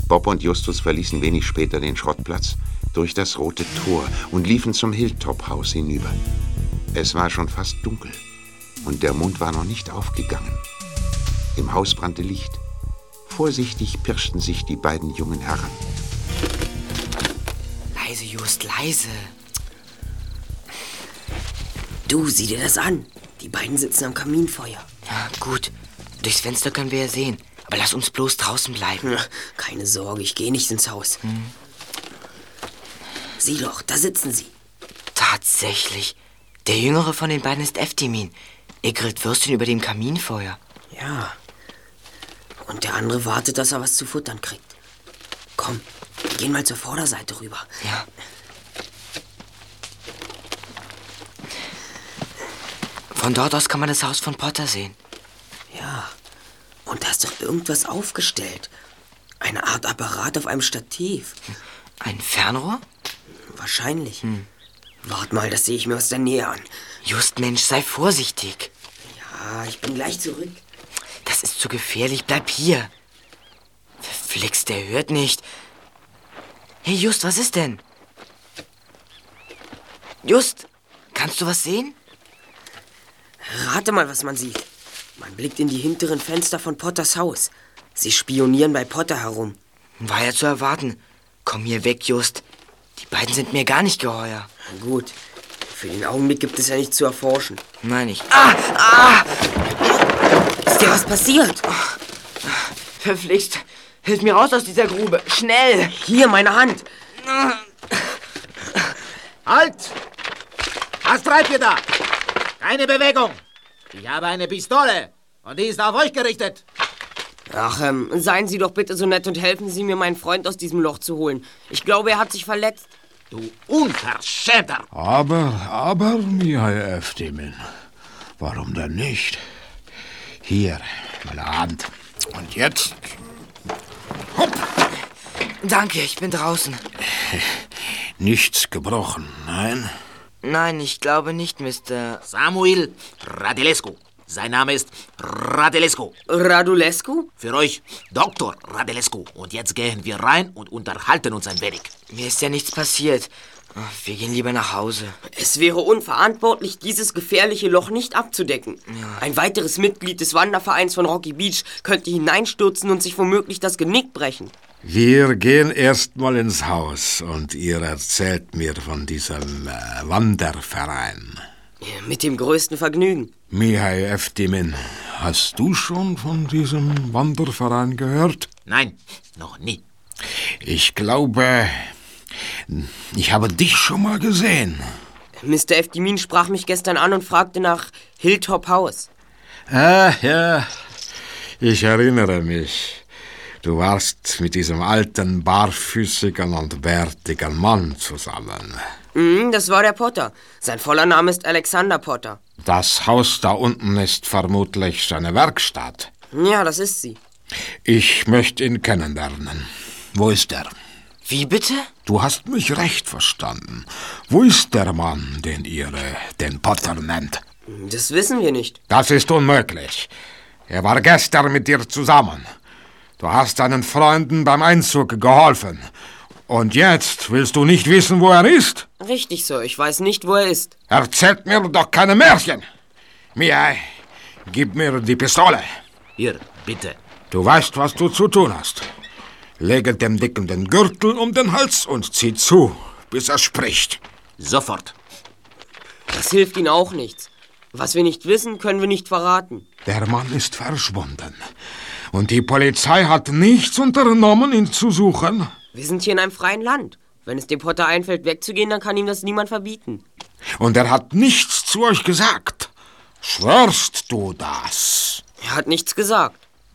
Bob und Justus verließen wenig später den Schrottplatz durch das Rote Tor und liefen zum Hilltop-Haus hinüber. Es war schon fast dunkel und der Mond war noch nicht aufgegangen. Im Haus brannte Licht. Vorsichtig pirschten sich die beiden Jungen heran. Leise, Just, leise. Du, sieh dir das an. Die beiden sitzen am Kaminfeuer. Ja, gut. Durchs Fenster können wir ja sehen. Aber lass uns bloß draußen bleiben. Keine Sorge, ich gehe nicht ins Haus. Sieh doch, da sitzen sie. Tatsächlich. Der Jüngere von den beiden ist Eftimin. Er grillt Würstchen über dem Kaminfeuer. Ja. Und der andere wartet, dass er was zu futtern kriegt. Komm, wir gehen mal zur Vorderseite rüber. Ja. Von dort aus kann man das Haus von Potter sehen. Ja. Und da ist doch irgendwas aufgestellt. Eine Art Apparat auf einem Stativ. Ein Fernrohr? Wahrscheinlich. Wart mal, das sehe ich mir aus der Nähe an. Just, Mensch, sei vorsichtig. Ja, ich bin gleich zurück. Das ist zu gefährlich. Bleib hier. Verflixt, der hört nicht. Hey, Just, was ist denn? Just, kannst du was sehen? Rate mal, was man sieht. Man blickt in die hinteren Fenster von Potters Haus. Sie spionieren bei Potter herum. War ja zu erwarten. Komm hier weg, Just. Die beiden sind mir gar nicht geheuer. Gut. Für den Augenblick gibt es ja nichts zu erforschen. Nein, nicht. Ist dir was passiert? Verflixt. Hilf mir raus aus dieser Grube. Schnell. Hier, meine Hand. Halt! Was treibt ihr da? Keine Bewegung. Ich habe eine Pistole und die ist auf euch gerichtet. Ach, seien Sie doch bitte so nett und helfen Sie mir, meinen Freund aus diesem Loch zu holen. Ich glaube, er hat sich verletzt. Du Unverschämter! Aber, Mihai Eftimin, warum denn nicht? Hier, meine Hand. Und jetzt? Hopp! Danke, ich bin draußen. Nichts gebrochen, nein? Nein, ich glaube nicht, Mr. Samuel Radulescu. Sein Name ist Radulescu. Radulescu? Für euch Dr. Radulescu. Und jetzt gehen wir rein und unterhalten uns ein wenig. Mir ist ja nichts passiert. Wir gehen lieber nach Hause. Es wäre unverantwortlich, dieses gefährliche Loch nicht abzudecken. Ja. Ein weiteres Mitglied des Wandervereins von Rocky Beach könnte hineinstürzen und sich womöglich das Genick brechen. Wir gehen erst mal ins Haus und ihr erzählt mir von diesem Wanderverein. Mit dem größten Vergnügen. Mihai Eftimin, hast du schon von diesem Wanderverein gehört? Nein, noch nie. Ich glaube, ich habe dich schon mal gesehen. Mr. Eftimin sprach mich gestern an und fragte nach Hilltop House. Ja, ich erinnere mich. Du warst mit diesem alten, barfüßigen und bärtigen Mann zusammen. Das war der Potter. Sein voller Name ist Alexander Potter. Das Haus da unten ist vermutlich seine Werkstatt. Ja, das ist sie. Ich möchte ihn kennenlernen. Wo ist er? Wie bitte? Du hast mich recht verstanden. Wo ist der Mann, den ihr den Potter nennt? Das wissen wir nicht. Das ist unmöglich. Er war gestern mit dir zusammen. Du hast deinen Freunden beim Einzug geholfen. Und jetzt willst du nicht wissen, wo er ist? Richtig, Sir. Ich weiß nicht, wo er ist. Erzählt mir doch keine Märchen. Mihai, gib mir die Pistole. Hier, bitte. Du weißt, was du zu tun hast. Lege dem Dicken den Gürtel um den Hals und zieh zu, bis er spricht. Sofort. Das hilft Ihnen auch nichts. Was wir nicht wissen, können wir nicht verraten. Der Mann ist verschwunden. Und die Polizei hat nichts unternommen, ihn zu suchen. Wir sind hier in einem freien Land. Wenn es dem Potter einfällt, wegzugehen, dann kann ihm das niemand verbieten. Und er hat nichts zu euch gesagt. Schwörst du das? Er hat nichts gesagt.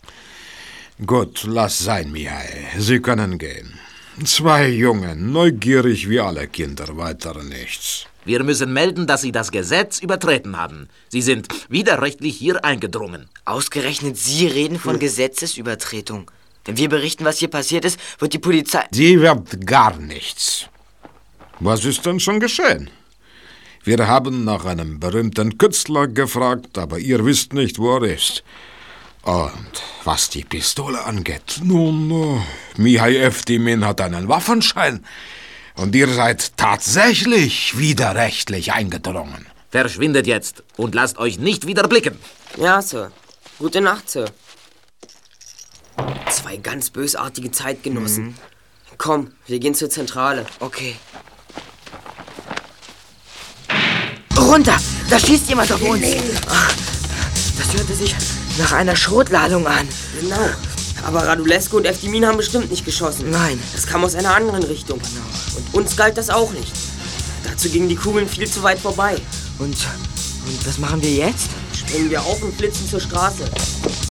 Gut, lass sein, Mihai. Sie können gehen. 2 Jungen, neugierig wie alle Kinder, weiter nichts. Wir müssen melden, dass Sie das Gesetz übertreten haben. Sie sind widerrechtlich hier eingedrungen. Ausgerechnet Sie reden von Gesetzesübertretung. Wenn wir berichten, was hier passiert ist, wird die Polizei... Sie wird gar nichts. Was ist denn schon geschehen? Wir haben nach einem berühmten Künstler gefragt, aber ihr wisst nicht, wo er ist. Und was die Pistole angeht, nun, Mihai Eftimin hat einen Waffenschein. Und ihr seid tatsächlich widerrechtlich eingedrungen. Verschwindet jetzt und lasst euch nicht wieder blicken. Ja, Sir. Gute Nacht, Sir. 2 ganz bösartige Zeitgenossen. Komm, wir gehen zur Zentrale. Okay. Runter! Da schießt jemand auf uns! Ach, das hörte sich nach einer Schrotladung an. Genau. Aber Radulescu und Eftimin haben bestimmt nicht geschossen. Nein. Das kam aus einer anderen Richtung. Und uns galt das auch nicht. Dazu gingen die Kugeln viel zu weit vorbei. Und was machen wir jetzt? Springen wir auf und flitzen zur Straße.